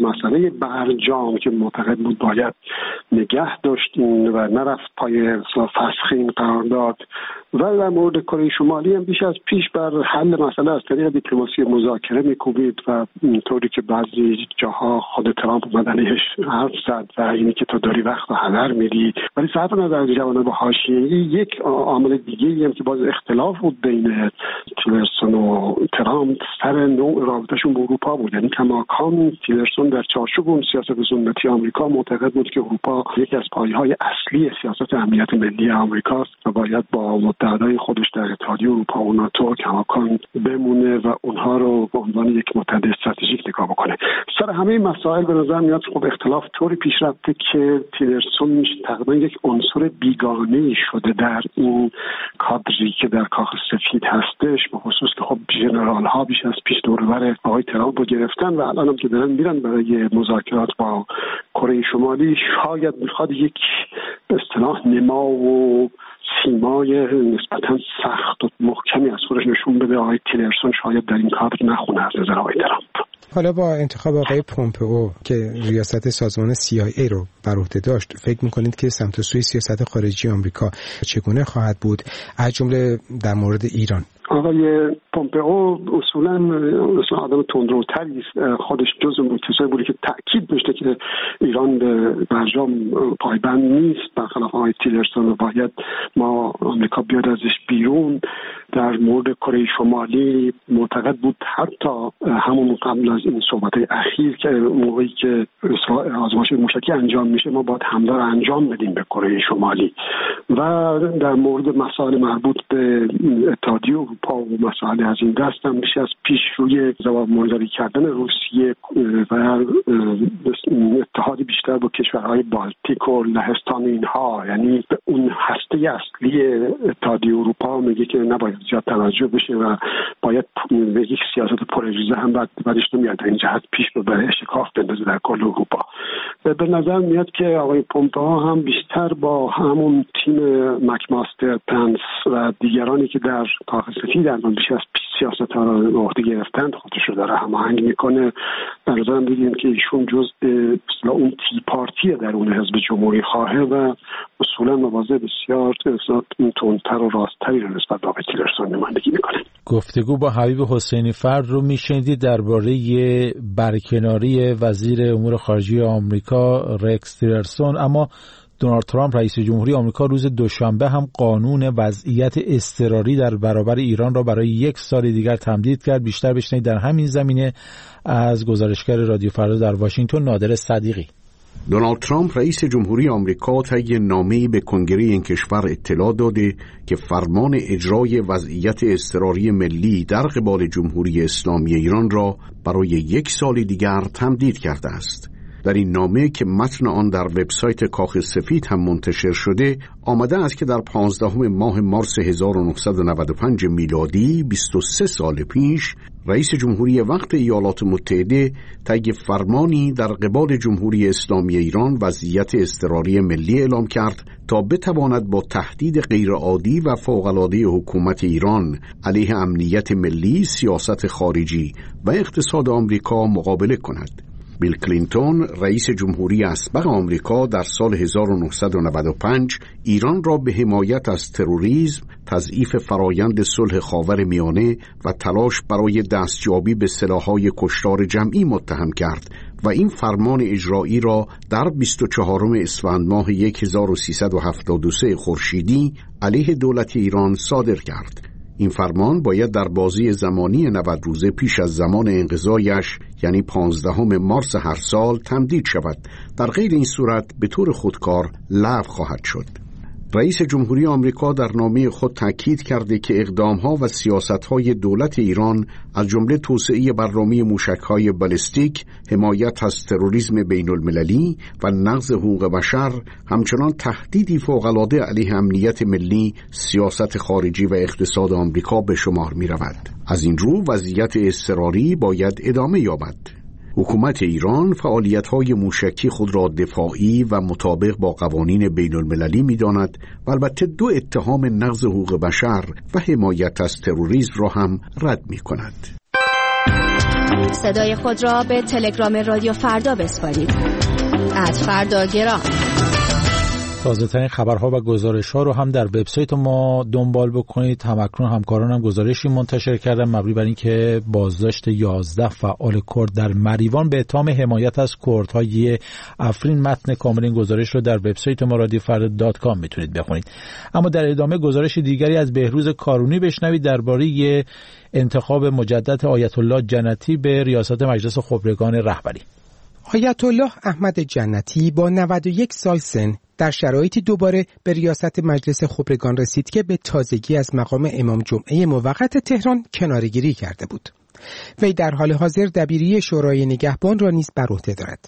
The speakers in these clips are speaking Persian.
مسئله برجام که معتقد بود باید نگه داشتیم و نرفت پای فسخ این قرارداد، و در مورد کره شمالی هم بیش از پیش بر حل مسئله از طریق دیپلماسی مذاکره می‌کوبید و اینطوری که بعضی جاها خود ترامپ اومد علیهش حرف زد و اینی که تو داری وقت و هدر میدی. ولی صرف نظر جوانب حاشیه‌ای، یک عامل دیگه‌ای هم که باز اختلاف بود بین تیلرسون و ترامپ سر نوع رابطه‌شون با اروپا بود. یعنی کماکان تیلرسون در چارچوب اون سیاست سنتی آمریکا معتقد بود که اروپا یکی از پایه‌های اصلی سیاست امنیت ملی آمریکاست و باید با متحدای خودش در اتحادیه اروپا و ناتو کماکان بمونه و اونها رو به عنوان یک متحد استراتژیک نگاه بکنه. سر همه مسائل به نظر میاد خب اختلاف طوری پیش رفته که تیلرسون تقریبا یک عنصر بیگانه‌ای شده در این کادری که در کاخ سفید هستش، به خصوص که خب ژنرال ها بیش از پیش دور و بر آقای ترامپ رو گرفتن و الان هم که دارن میرن برای مذاکرات با کره شمالی. شاید میخواد یک به اصطلاح نما و سیمای نسبتاً سخت و محکمی از خودش نشون بده. آقای تیلرسون شاید در این کادر نخونه از نظر آقای ترامپ. حالا با انتخاب آقای پومپئو که ریاست سازمان CIA رو بر عهده داشت، فکر می‌کنید که سمت و سوی سیاست خارجی آمریکا چگونه خواهد بود، از جمله در مورد ایران؟ آقای پومپئو اصولاً آدم تندروتری است. خودش جزو کسایی بوده که تأکید داشته که ایران به برجام پایبند نیست، برخلاف آقای تیلرسون و باید ما آمریکا بیاد ازش بیرون. در مورد کره شمالی معتقد بود حتی همون قبل از این صحبت‌های اخیر که موقعی که آزمایش موشکی انجام میشه ما باید حمله رو انجام بدیم به کره شمالی. و در مورد مسائل مربوط به اتحادیه اروپا و مسائل از این دست هم بیش از پیش روی جواب منظوری کردن روسیه و اتحاد بیشتر با کشورهای بالتیک و لهستان اینها، یعنی به اون هسته اصلی اتحادیه اروپا میگه که نباید زیاد توجه بشه و باید به یک سیاست پرریزه هم بعدش نمیاد این جهت پیش ببره، شکاف بندازه در کل اروپا. به نظر میاد که آقای پومپئو هم بیشتر با همون تیم مکماستر، پنس و دیگرانی که در کاخ سفید الان بیش از سیاست ها رو به عهده گرفتند خودش رو داره هماهنگ میکنه. در نظرم دیدیم که ایشون جزء اون تی پارتی درون حزب جمهوری خواهه و اصولا مواضع بسیار تندتر و راستتری رو نسبت به تیلرسون نمایندگی میکنه. گفتگو با حبیب حسینی فرد رو میشنیدید درباره برکناری وزیر امور خارجه آمریکا رکس تیلرسون. اما دونالد ترامپ رئیس جمهوری آمریکا روز دوشنبه هم قانون وضعیت اضطراری در برابر ایران را برای 1 سال دیگر تمدید کرد. بیشتر بشنوید در همین زمینه از گزارشگر رادیو فردا در واشنگتن نادر صدیقی. دونالد ترامپ رئیس جمهوری آمریکا طی نامه‌ای به کنگره این کشور اطلاع داده که فرمان اجرای وضعیت اضطراری ملی در قبال جمهوری اسلامی ایران را برای 1 سال دیگر تمدید کرده است. در این نامه که متن آن در وبسایت کاخ سفید هم منتشر شده آمده است که در 15 ماه مارس 1995 میلادی 23 سال پیش رئیس جمهوری وقت ایالات متحده طی فرمانی در قبال جمهوری اسلامی ایران وضعیت اضطراری ملی اعلام کرد تا بتواند با تهدید غیرعادی و فوق‌العاده حکومت ایران علیه امنیت ملی، سیاست خارجی و اقتصاد آمریکا مقابله کند. بیل کلینتون رئیس جمهوری اسبق آمریکا در سال 1995 ایران را به حمایت از تروریسم، تضعیف فرایند صلح خاورمیانه و تلاش برای دستیابی به سلاح‌های کشتار جمعی متهم کرد و این فرمان اجرایی را در 24 اسفند ماه 1373 خورشیدی علیه دولت ایران صادر کرد. این فرمان باید در بازی زمانی 90 روزه پیش از زمان انقضایش یعنی 15 مارس هر سال تمدید شود. در غیر این صورت به طور خودکار لغو خواهد شد. رئیس جمهوری آمریکا در نامه خود تاکید کرده که اقدام‌ها و سیاست‌های دولت ایران از جمله توسعه برنامه موشک‌های بالستیک، حمایت از تروریسم بین‌المللی و نقض حقوق بشر همچنان تهدیدی فوق‌العاده علیه امنیت ملی، سیاست خارجی و اقتصاد آمریکا به شمار می‌رود. از این رو وضعیت اضطراری باید ادامه یابد. حکومت ایران فعالیت‌های موشکی خود را دفاعی و مطابق با قوانین بین‌المللی می‌داند و البته 2 اتهام نقض حقوق بشر و حمایت از تروریسم را هم رد می‌کند. صدای خود را به تلگرام رادیو فردا بسپارید. @فرداگرام. تازه ترین خبرها و گزارش ها رو هم در وبسایت ما دنبال بکنید. همکنون همکارانم گزارشی منتشر کردن مبنی بر اینکه بازداشت 11 فعال کرد در مریوان به اتهام حمایت از کردهای افرین. متن کامل این گزارش رو در وبسایت ما radiofrda.com میتونید بخونید. اما در ادامه گزارش دیگری از بهروز کارونی بشنوید درباره انتخاب مجدد آیت الله جنتی به ریاست مجلس خبرگان رهبری. آیت الله احمد جنتی با 91 سال سن در شرایطی دوباره به ریاست مجلس خبرگان رسید که به تازگی از مقام امام جمعه موقت تهران کناره‌گیری کرده بود. وی در حال حاضر دبیری شورای نگهبان را نیز بر عهده دارد.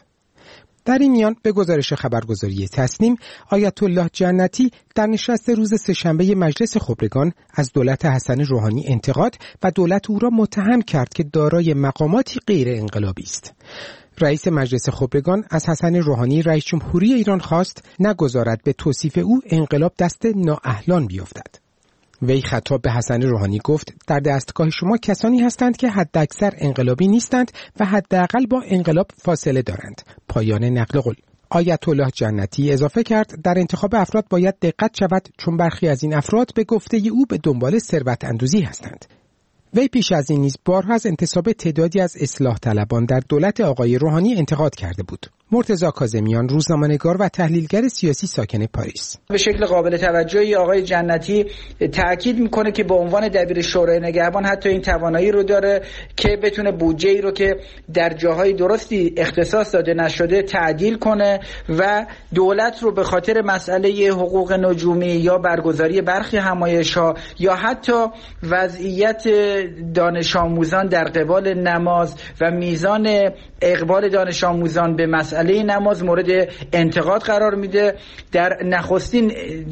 در این میان به گزارش خبرگزاری تسنیم، آیت الله جنتی در نشست روز سه‌شنبه مجلس خبرگان از دولت حسن روحانی انتقاد و دولت او را متهم کرد که دارای مقاماتی غیر انقلابی است. رئیس مجلس خبرگان از حسن روحانی رئیس جمهوری ایران خواست نگذارد به توصیف او انقلاب دست نااهلان بیفتد. وی خطاب به حسن روحانی گفت در دستگاه شما کسانی هستند که حداکثر انقلابی نیستند و حداقل با انقلاب فاصله دارند. پایان نقل قول. آیت الله جنتی اضافه کرد در انتخاب افراد باید دقت شود چون برخی از این افراد به گفته او به دنبال ثروت اندوزی هستند. وی پیش از این نیز بارها از انتصاب تعدادی از اصلاح طلبان در دولت آقای روحانی انتقاد کرده بود. مرتضی کاظمیان، روزنامه‌نگار و تحلیلگر سیاسی ساکن پاریس: به شکل قابل توجهی آقای جنتی تاکید میکنه که به عنوان دبیر شورای نگهبان حتی این توانایی رو داره که بتونه بودجه‌ای رو که در جاهای درستی اختصاص داده نشده تعدیل کنه و دولت رو به خاطر مسئله حقوق نجومی یا برگزاری برخی همایش‌ها یا حتی وضعیت دانش آموزان در قبال نماز و میزان اقبال دانش آموزان به مسئله نماز مورد انتقاد قرار میده. در نخستین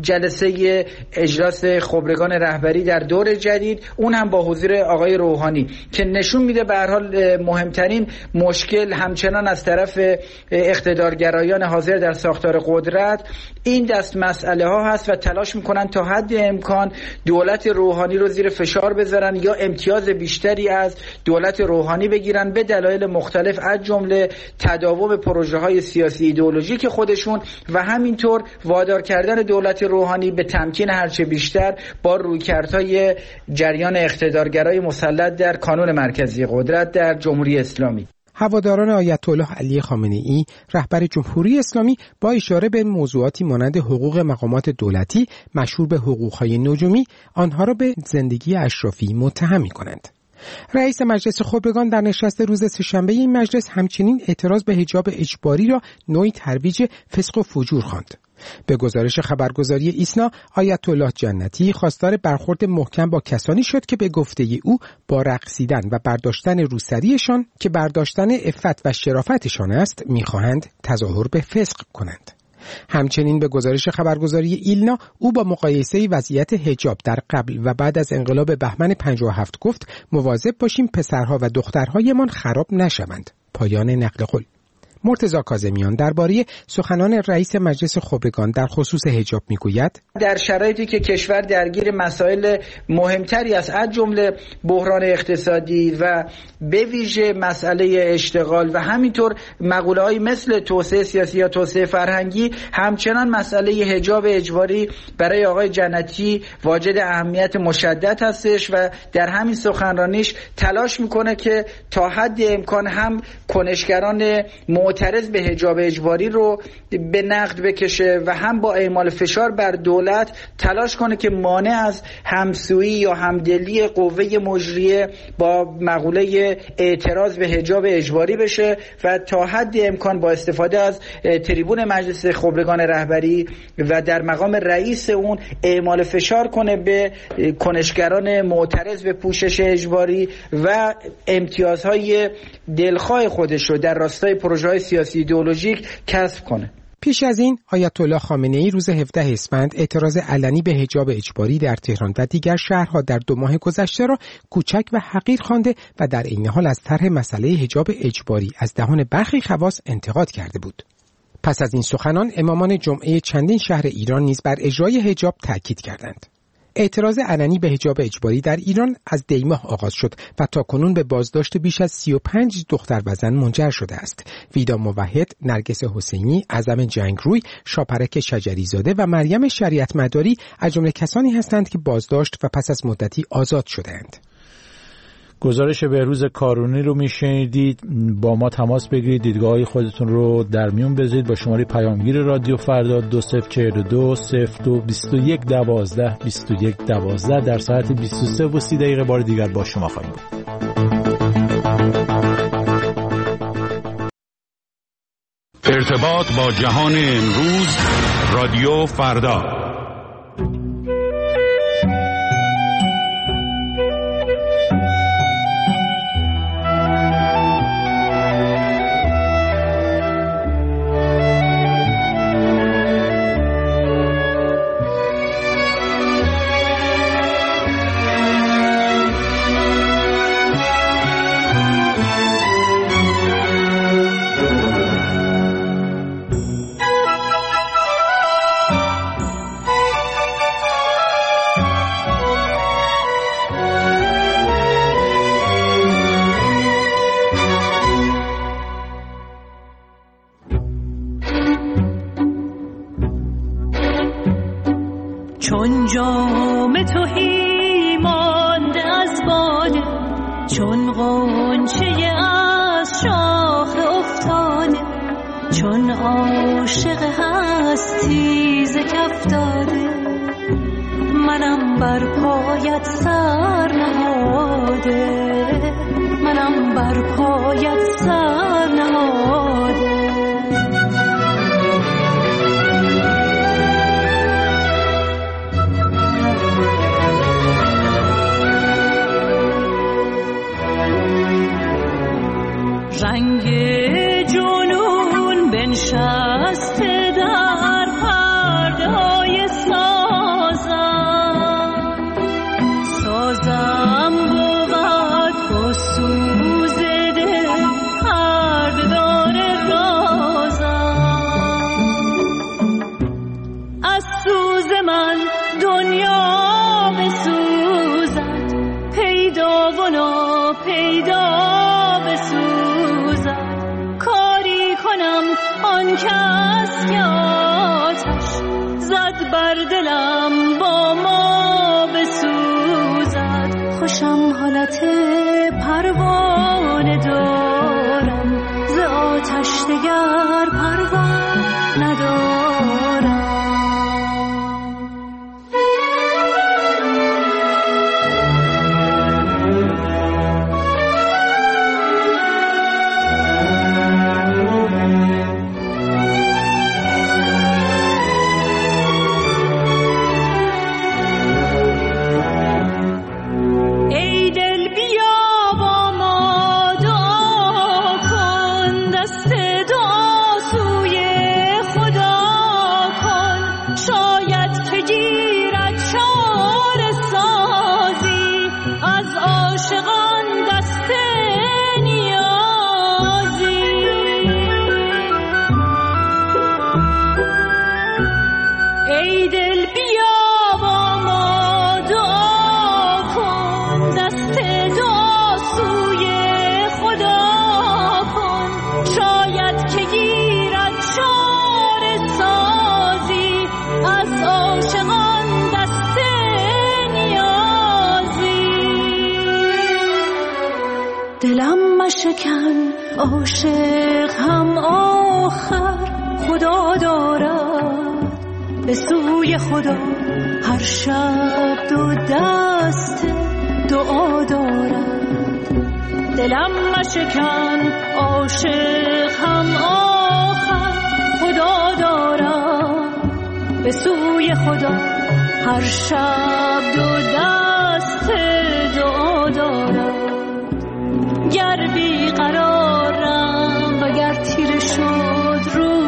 جلسه اجلاس خبرگان رهبری در دور جدید، اون هم با حضور آقای روحانی، که نشون میده به هر حال مهمترین مشکل همچنان از طرف اقتدارگرایان حاضر در ساختار قدرت این دست مسئله ها هست و تلاش میکنن تا حد امکان دولت روحانی رو زیر فشار بذارن یا امتیاز بیشتری از دولت روحانی بگیرن به دلایل مختلف، از جمله تداوم پروژه‌های سیاسی ایدئولوژیک خودشون و همینطور وادار کردن دولت روحانی به تمکین هرچه بیشتر با رویکردهای جریان اقتدارگرای مسلط در کانون مرکزی قدرت در جمهوری اسلامی. هواداران آیت الله علی خامنه‌ای رهبر جمهوری اسلامی با اشاره به موضوعاتی مانند حقوق مقامات دولتی مشهور به حقوق‌های نجومی آنها را به زندگی اشرافی متهم می‌کنند. رئیس مجلس خبرگان در نشست روز سه‌شنبه این مجلس همچنین اعتراض به حجاب اجباری را نوعی ترویج فسق و فجور خواند. به گزارش خبرگزاری ایسنا، آیت الله جنتی خواستار برخورد محکم با کسانی شد که به گفته او با رقصیدن و برداشتن روسریشان که برداشتن عفت و شرافتشان است می‌خواهند تظاهر به فسق کنند. همچنین به گزارش خبرگزاری ایلنا، او با مقایسه وضعیت حجاب در قبل و بعد از انقلاب بهمن 57 گفت مواظب باشیم پسرها و دخترهایمان خراب نشوند. پایان نقل قول. مرتضی کاظمیان درباره سخنان رئیس مجلس خبرگان در خصوص حجاب میگوید: در شرایطی که کشور درگیر مسائل مهمتری است، از جمله بحران اقتصادی و به ویژه مسئله اشتغال و همینطور مقوله‌ای مثل توسعه سیاسی یا توسعه فرهنگی، همچنان مسئله حجاب اجباری برای آقای جنتی واجد اهمیت مشدد هستش و در همین سخنرانیش تلاش میکنه که تا حد امکان هم کنشگران معترض به حجاب اجباری رو به نقد بکشه و هم با اعمال فشار بر دولت تلاش کنه که مانع از همسویی یا همدلی قوه مجریه با مقوله اعتراض به حجاب اجباری بشه و تا حد امکان با استفاده از تریبون مجلس خبرگان رهبری و در مقام رئیس اون اعمال فشار کنه به کنشگران معترض به پوشش اجباری و امتیازهای دلخواه خودش رو در راستای پروژه‌های سیاسی ایدئولوژیک کسب کنه. پیش از این آیت الله خامنه‌ای روز 17 اسفند اعتراض علنی به حجاب اجباری در تهران و دیگر شهرها در 2 ماه گذشته را کوچک و حقیر خوانده و در عین حال از طرح مسئله حجاب اجباری از دهان برخی خواص انتقاد کرده بود. پس از این سخنان امامان جمعه چندین شهر ایران نیز بر اجرای حجاب تاکید کردند. اعتراض علنی به حجاب اجباری در ایران از دیماه آغاز شد و تاکنون به بازداشت بیش از 35 دختر و زن منجر شده است. ویدا موحد، نرگس حسینی، اعظم جنگروی، شاپرک شجریزاده و مریم شریعت مداری از جمله کسانی هستند که بازداشت و پس از مدتی آزاد شدند. گزارش بهروز کارونی رو میشنیدید. با ما تماس بگیرید، دیدگاه‌های خودتون رو در میون بذارید با شماره پیامگیر رادیو فردا 2042 02 21 12 21 12. در ساعت 23:30 بار دیگر با شما خواهیم بود. ارتباط با جهان امروز، رادیو فردا. چون جام تهی مانده از باده، چون غنچه از شاخ افتاده، چون عاشق هستی ز کف داده، منم بر پایت سر نهاده، منم بر پایت سر نهاده. رنگ جنون بنشسته در پرده‌های سازم بود با سوز دل پرده‌دار رازم. از سوز من دنیا بسوزد، پیدا و ناپیدا آن کس که آتش زد بر دلم با ما بسوزد. خوشم حالت پروانه دارم، ز آتش دگر پروا ندارم. شکن عاشق هم آخر خدا دارد، به سوی خدا هر شب دو دست دعا دارد. دلم مشکن عاشق هم آخر خدا دارد، به سوی خدا هر شب دو دست دعا دارد. گر بی قرارم و گر تیره شد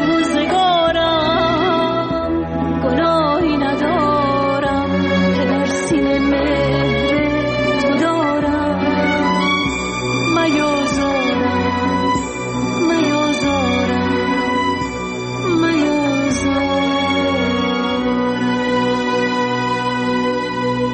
روزگارم، گناهی ندارم که در سینه مهر تو دارم. میازارم میازارم میازارم.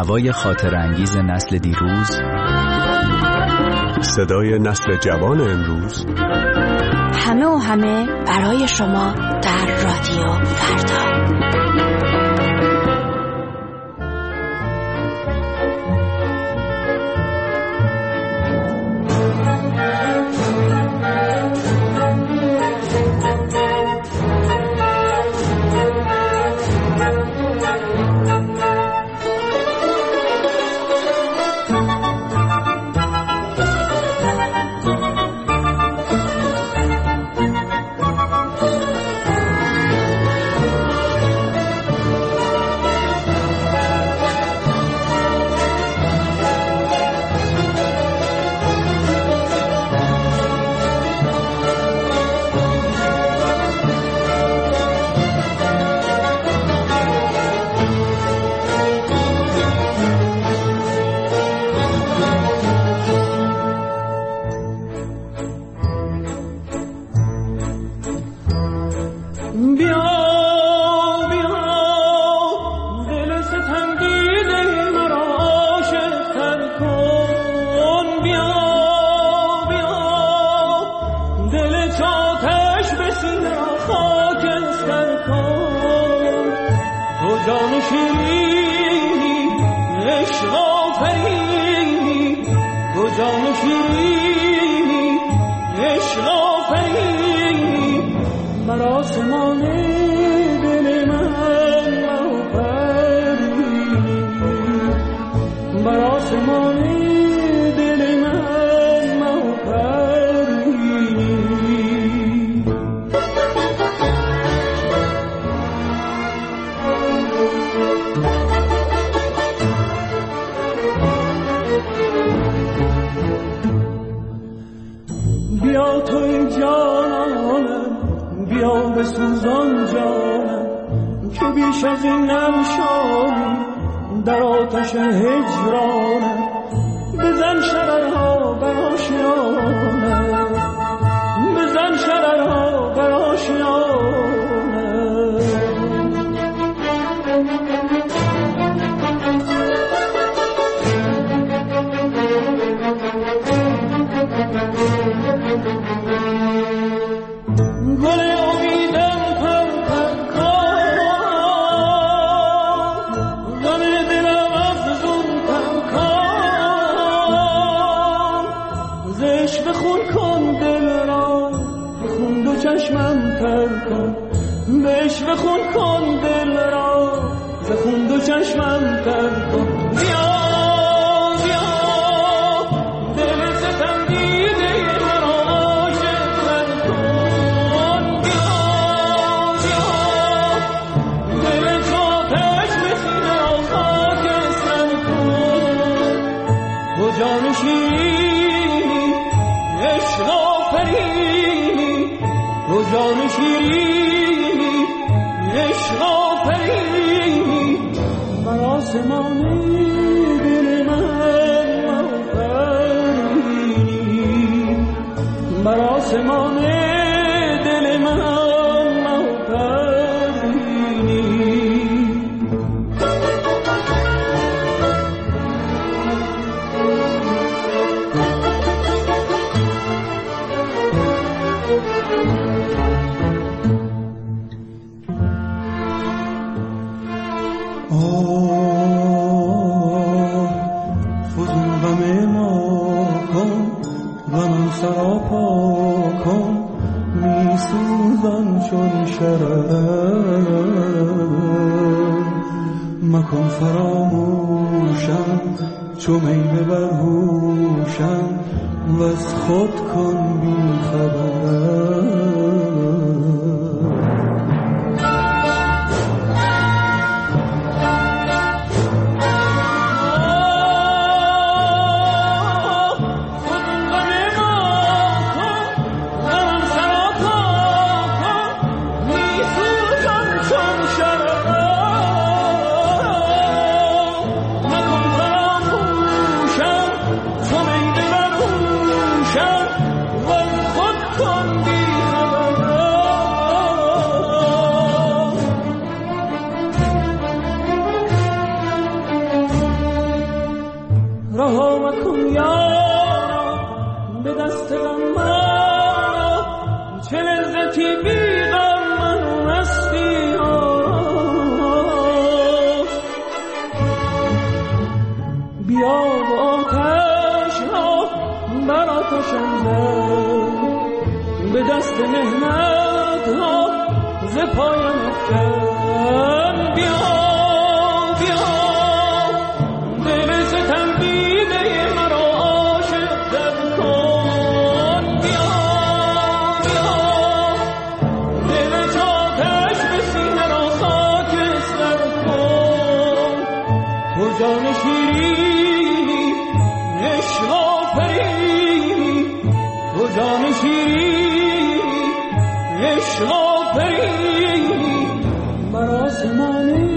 نوای خاطرانگیز نسل دیروز، صدای نسل جوان امروز، همه و همه برای شما در رادیو فردا. خود کن بی خبر به دست غم مرا چه لذتی بی غم من مستی بیا و آتش را بر آتشم زد به دست مهنت ها ز پایم افکن بیا دل ستم دیده مرا عاشق در کن بیا دل چاکش به سینه را خاکستر کن تو جان شیرینی عشق آفرینی تو جان شیرینی عشق آفرینی بر آسمان